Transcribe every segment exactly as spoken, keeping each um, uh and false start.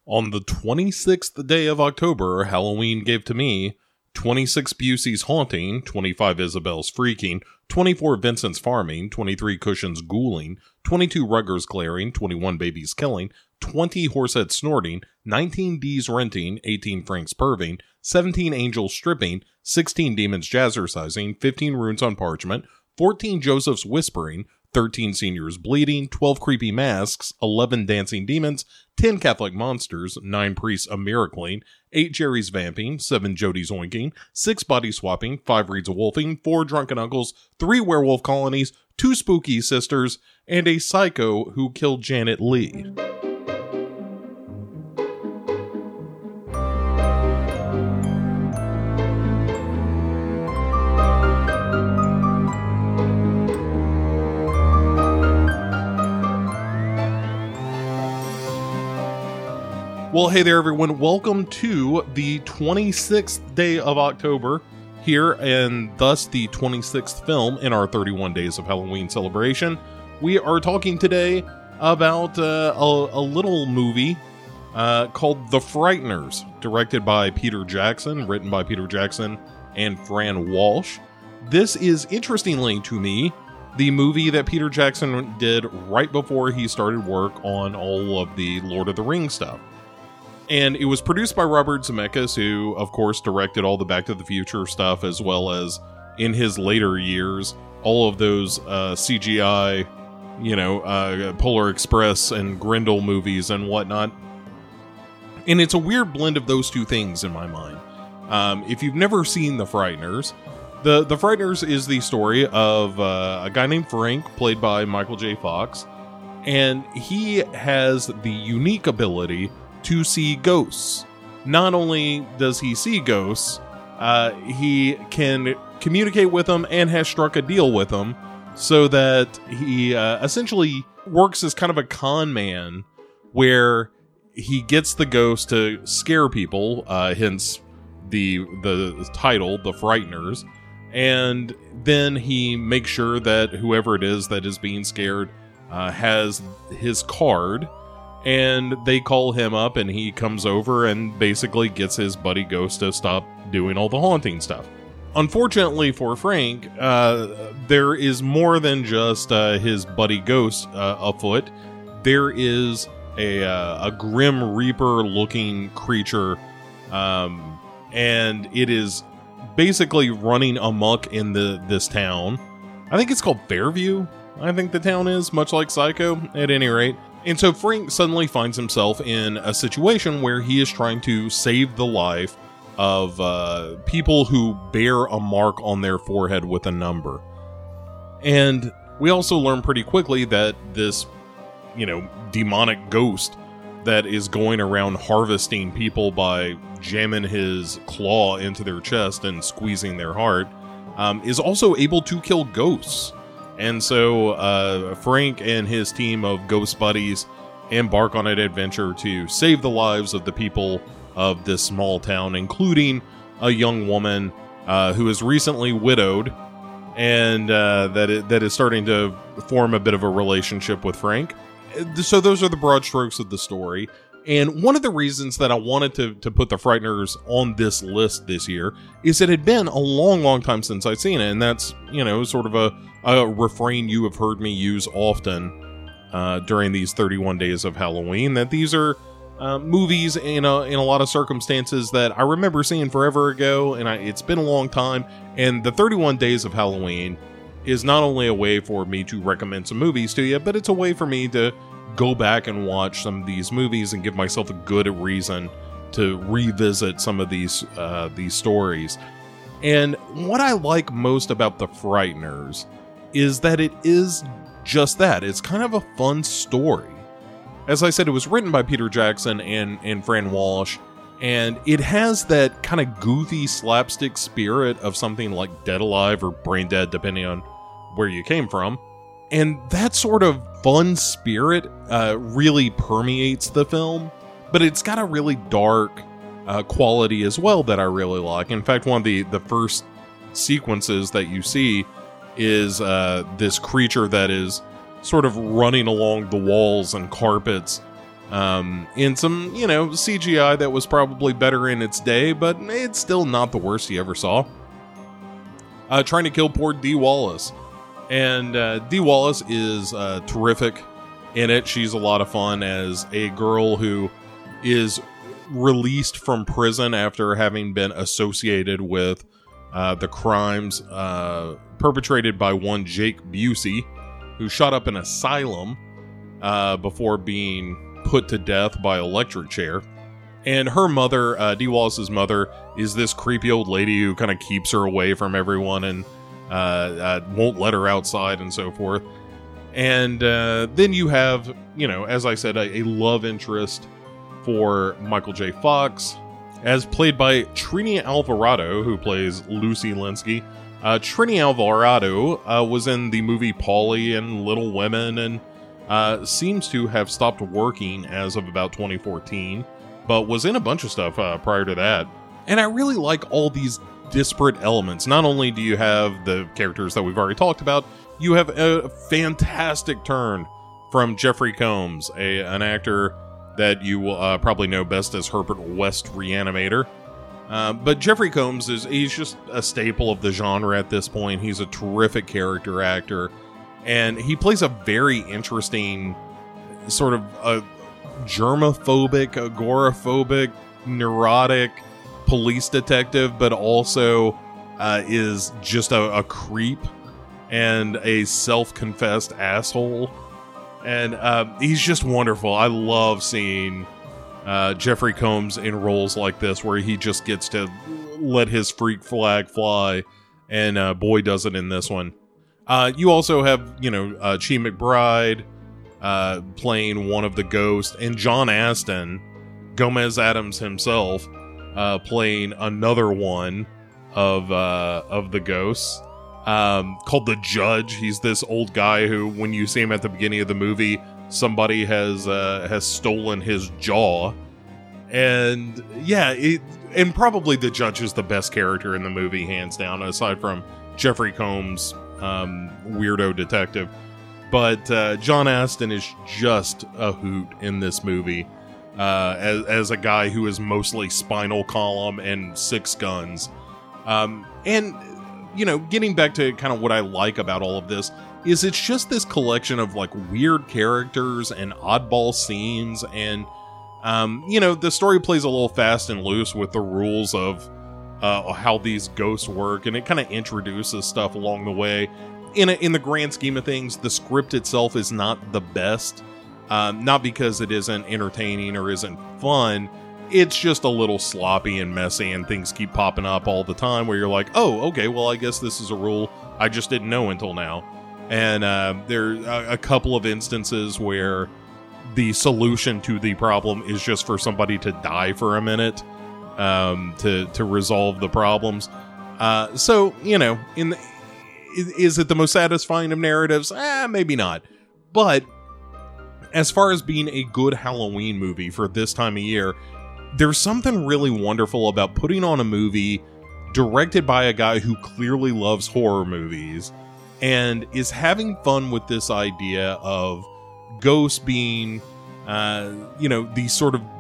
On the twenty-sixth day of October, Halloween gave to me twenty-six Busey's haunting, twenty-five Isabel's freaking, twenty-four Vincent's farming, twenty-three Cushion's ghouling, twenty-two Rugger's glaring, twenty-one Baby's killing, twenty Horsehead snorting, nineteen D's renting, eighteen Frank's perving, seventeen Angels stripping, sixteen Demons jazzercising, fifteen Runes on parchment, fourteen Joseph's whispering, thirteen Seniors bleeding, twelve Creepy masks, eleven Dancing demons, ten Catholic monsters, nine Priests a miracling, eight Jerry's vamping, seven Jody's oinking, six Body swapping, five Reeds a wolfing, four Drunken uncles, three Werewolf colonies, two Spooky sisters, and a psycho who killed Janet Leigh. Well, hey there, everyone. Welcome to the twenty-sixth day of October here, and thus the twenty-sixth film in our thirty-one Days of Halloween celebration. We are talking today about uh, a, a little movie uh, called The Frighteners, directed by Peter Jackson, written by Peter Jackson and Fran Walsh. This is, interestingly to me, the movie that Peter Jackson did right before he started work on all of the Lord of the Rings stuff. And it was produced by Robert Zemeckis, who, of course, directed all the Back to the Future stuff, as well as, in his later years, all of those uh, C G I, you know, uh, Polar Express and Grendel movies and whatnot. And it's a weird blend of those two things in my mind. Um, if you've never seen The Frighteners, The, the Frighteners is the story of uh, a guy named Frank, played by Michael J. Fox, and he has the unique ability to see ghosts. Not only does he see ghosts, uh, he can communicate with them and has struck a deal with them so that he uh, essentially works as kind of a con man where he gets the ghost to scare people, uh, hence the the title, The Frighteners, and then he makes sure that whoever it is that is being scared uh, has his card. And they call him up and he comes over and basically gets his buddy ghost to stop doing all the haunting stuff. Unfortunately for Frank, uh, there is more than just uh, his buddy ghost uh, afoot. There is a, uh, a Grim Reaper looking creature, um, and it is basically running amok in the this town. I think it's called Fairview, I think the town is, much like Psycho, at any rate. And so Frank suddenly finds himself in a situation where he is trying to save the life of uh, people who bear a mark on their forehead with a number. And we also learn pretty quickly that this, you know, demonic ghost that is going around harvesting people by jamming his claw into their chest and squeezing their heart um, is also able to kill ghosts. And so uh, Frank and his team of ghost buddies embark on an adventure to save the lives of the people of this small town, including a young woman uh, who is recently widowed and uh, that is, that is starting to form a bit of a relationship with Frank. So those are the broad strokes of the story. And one of the reasons that I wanted to, to put The Frighteners on this list this year is it had been a long, long time since I'd seen it. And that's, you know, sort of a, a refrain you have heard me use often uh, during these thirty-one Days of Halloween, that these are uh, movies in a, in a lot of circumstances that I remember seeing forever ago, and I, it's been a long time. And the thirty-one Days of Halloween is not only a way for me to recommend some movies to you, but it's a way for me to go back and watch some of these movies and give myself a good reason to revisit some of these uh, these stories. And what I like most about The Frighteners is that it is just that. It's kind of a fun story. As I said, it was written by Peter Jackson and, and Fran Walsh, and it has that kind of goofy slapstick spirit of something like Dead Alive or Brain Dead, depending on where you came from. And that sort of fun spirit uh, really permeates the film, but it's got a really dark uh, quality as well that I really like. In fact, one of the, the first sequences that you see is uh, this creature that is sort of running along the walls and carpets Um, in some, you know, C G I that was probably better in its day, but it's still not the worst you ever saw. Uh, trying to kill poor Dee Wallace. And uh, Dee Wallace is uh, terrific in it. She's a lot of fun as a girl who is released from prison after having been associated with uh, the crimes uh, perpetrated by one Jake Busey, who shot up an asylum uh, before being put to death by electric chair. And her mother, uh, Dee Wallace's mother, is this creepy old lady who kind of keeps her away from everyone and uh, uh, won't let her outside and so forth. And uh, then you have, you know, as I said, a, a love interest for Michael J. Fox, as played by Trini Alvarado, who plays Lucy Linsky. Uh, Trini Alvarado uh, was in the movie Polly and Little Women, and uh, seems to have stopped working as of about twenty fourteen, but was in a bunch of stuff uh, prior to that. And I really like all these disparate elements. Not only do you have the characters that we've already talked about, you have a fantastic turn from Jeffrey Combs, a an actor that you will uh, probably know best as Herbert West Reanimator. Uh, but Jeffrey Combs is he's just a staple of the genre at this point. He's a terrific character actor, and he plays a very interesting sort of a germophobic, agoraphobic, neurotic police detective, but also uh, is just a, a creep and a self-confessed asshole. And uh, he's just wonderful. I love seeing uh, Jeffrey Combs in roles like this, where he just gets to let his freak flag fly, and uh, boy does it in this one. Uh, you also have, you know, uh, Chi McBride uh, playing one of the ghosts, and John Astin, Gomez Adams himself, uh, playing another one of uh, of the ghosts. Um, called the Judge. He's this old guy who, when you see him at the beginning of the movie, somebody has uh, has stolen his jaw. And yeah, it, and probably the Judge is the best character in the movie, hands down, aside from Jeffrey Combs, um, weirdo detective. But uh, John Astin is just a hoot in this movie, uh, as, as a guy who is mostly Spinal Column and Six Guns. Um, and you know, getting back to kind of what I like about all of this, is it's just this collection of like weird characters and oddball scenes, and um, you know, the story plays a little fast and loose with the rules of uh, how these ghosts work, and it kind of introduces stuff along the way. In a, in the grand scheme of things, the script itself is not the best, um, not because it isn't entertaining or isn't fun. It's just a little sloppy and messy, and things keep popping up all the time where you're like, oh, okay, well, I guess this is a rule I just didn't know until now. And uh, there are a couple of instances where the solution to the problem is just for somebody to die for a minute um, to, to resolve the problems. Uh, so, you know, in the, is it the most satisfying of narratives? Eh, maybe not. But as far as being a good Halloween movie for this time of year, there's something really wonderful about putting on a movie directed by a guy who clearly loves horror movies and is having fun with this idea of ghosts being, uh, you know, these sort of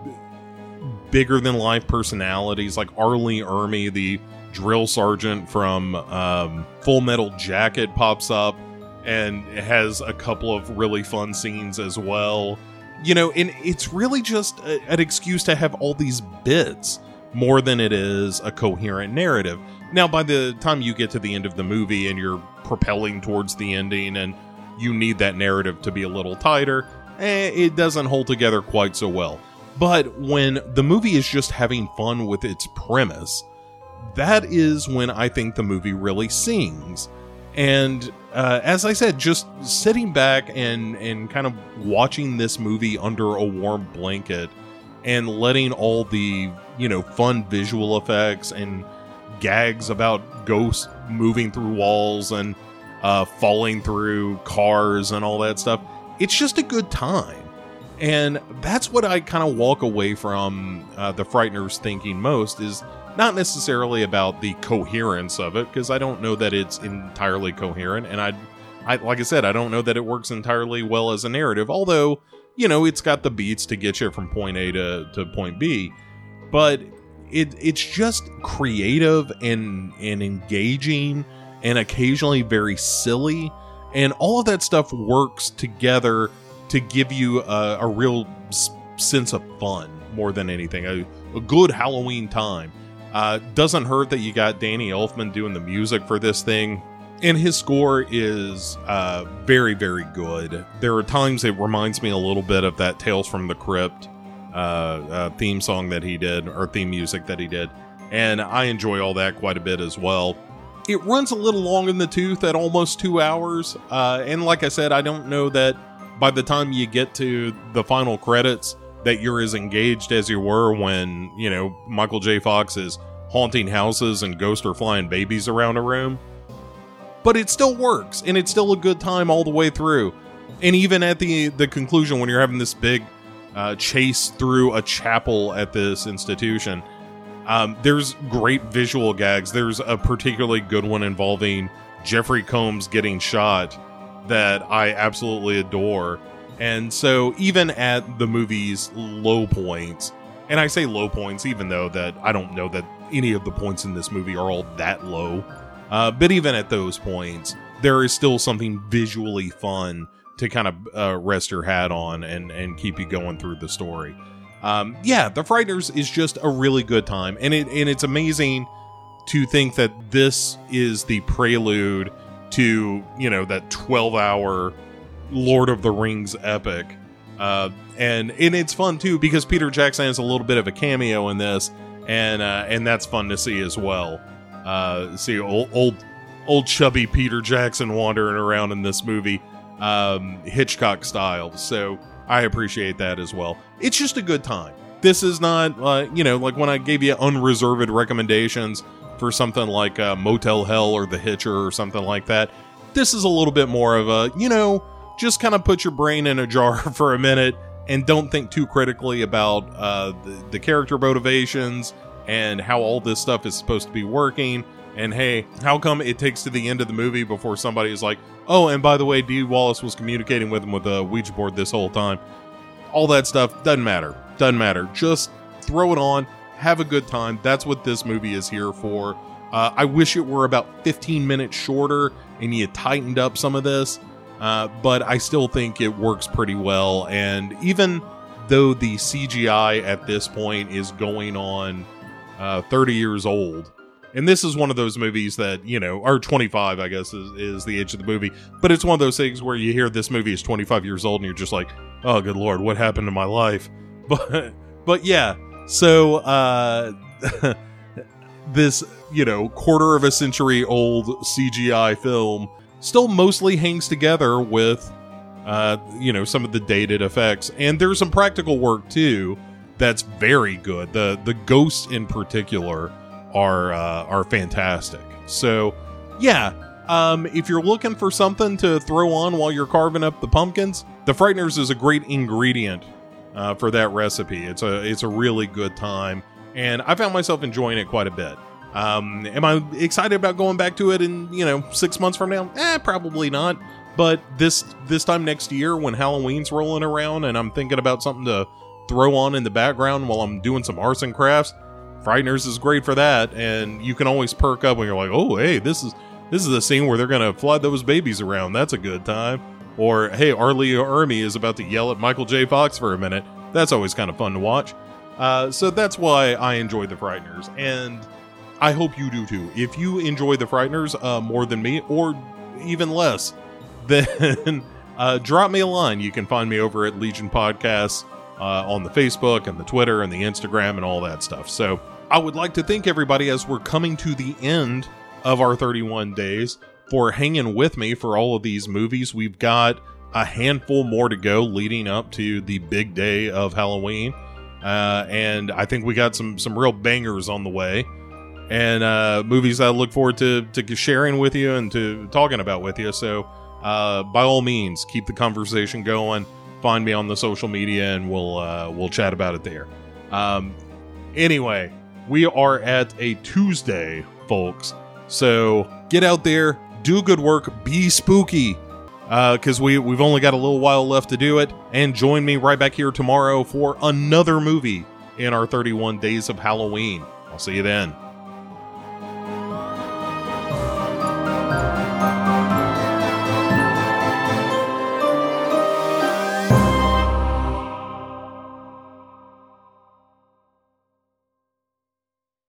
bigger than life personalities, like R. Lee Ermey, the drill sergeant from um, Full Metal Jacket, pops up and has a couple of really fun scenes as well. You know, and it's really just a, an excuse to have all these bits more than it is a coherent narrative. Now, by the time you get to the end of the movie and you're propelling towards the ending and you need that narrative to be a little tighter, eh, it doesn't hold together quite so well. But when the movie is just having fun with its premise, that is when I think the movie really sings. And uh, as I said, just sitting back and, and kind of watching this movie under a warm blanket and letting all the, you know, fun visual effects and gags about ghosts moving through walls and uh, falling through cars and all that stuff, it's just a good time. And that's what I kind of walk away from uh, The Frighteners thinking most, is not necessarily about the coherence of it, because I don't know that it's entirely coherent, and I, I, like I said, I don't know that it works entirely well as a narrative, although you know, it's got the beats to get you from point A to, to point B, but it it's just creative and, and engaging and occasionally very silly. And all of that stuff works together to give you a, a real s- sense of fun more than anything. A, a good Halloween time. Uh, doesn't hurt that you got Danny Elfman doing the music for this thing. And his score is uh, very, very good. There are times it reminds me a little bit of that Tales from the Crypt uh, uh, theme song that he did, or theme music that he did. And I enjoy all that quite a bit as well. It runs a little long in the tooth at almost two hours. Uh, and like I said, I don't know that by the time you get to the final credits that you're as engaged as you were when, you know, Michael J. Fox is haunting houses and ghosts are flying babies around a room. But it still works, and it's still a good time all the way through. And even at the, the conclusion, when you're having this big uh, chase through a chapel at this institution, um, there's great visual gags. There's a particularly good one involving Jeffrey Combs getting shot that I absolutely adore. And so even at the movie's low points, and I say low points even though that I don't know that any of the points in this movie are all that low, uh, but even at those points, there is still something visually fun to kind of uh, rest your hat on and, and keep you going through the story. Um, yeah, The Frighteners is just a really good time, and it and it's amazing to think that this is the prelude to, you know, that twelve hour Lord of the Rings epic. Uh, and, and it's fun too, because Peter Jackson has a little bit of a cameo in this, and, uh, and that's fun to see as well. Uh, see old, old, old chubby Peter Jackson wandering around in this movie, um, Hitchcock style. So I appreciate that as well. It's just a good time. This is not, uh, you know, like when I gave you unreserved recommendations for something like uh, Motel Hell or The Hitcher or something like that. This is a little bit more of a, you know, just kind of put your brain in a jar for a minute and don't think too critically about uh, the, the character motivations and how all this stuff is supposed to be working. And hey, how come it takes to the end of the movie before somebody is like, oh, and by the way, Dee Wallace was communicating with him with a Ouija board this whole time. All that stuff doesn't matter. Doesn't matter. Just throw it on. Have a good time. That's what this movie is here for. Uh, I wish it were about fifteen minutes shorter and you tightened up some of this. Uh, but I still think it works pretty well. And even though the C G I at this point is going on uh, thirty years old, and this is one of those movies that, you know, or twenty-five, I guess, is, is the age of the movie. But it's one of those things where you hear this movie is twenty-five years old and you're just like, oh, good Lord, what happened to my life? But, but yeah, so uh, this, you know, quarter of a century old C G I film still mostly hangs together with, uh, you know, some of the dated effects. And there's some practical work, too, that's very good. The the ghosts, in particular, are uh, are fantastic. So, yeah, um, if you're looking for something to throw on while you're carving up the pumpkins, The Frighteners is a great ingredient uh, for that recipe. It's a, it's a really good time, and I found myself enjoying it quite a bit. Um, am I excited about going back to it in, you know, six months from now? Eh, probably not. But this this time next year, when Halloween's rolling around and I'm thinking about something to throw on in the background while I'm doing some arts and crafts, Frighteners is great for that. And you can always perk up when you're like, oh, hey, this is this is the scene where they're gonna fly those babies around. That's a good time. Or hey, R. Lee Ermey is about to yell at Michael J. Fox for a minute. That's always kind of fun to watch. Uh, so that's why I enjoy the Frighteners, and I hope you do too. If you enjoy the Frighteners uh, more than me, or even less, then uh, drop me a line. You can find me over at Legion Podcasts uh, on the Facebook and the Twitter and the Instagram and all that stuff. So I would like to thank everybody, as we're coming to the end of our thirty-one days, for hanging with me for all of these movies. We've got a handful more to go leading up to the big day of Halloween. Uh, and I think we got some, some real bangers on the way. And uh, movies I look forward to, to sharing with you and to talking about with you. So uh, by all means, keep the conversation going. Find me on the social media, and we'll uh, we'll chat about it there. Um, anyway, we are at a Tuesday, folks. So get out there, do good work, be spooky. because we, we've only got a little while left to do it. And join me right back here tomorrow for another movie in our thirty-one Days of Halloween. I'll see you then.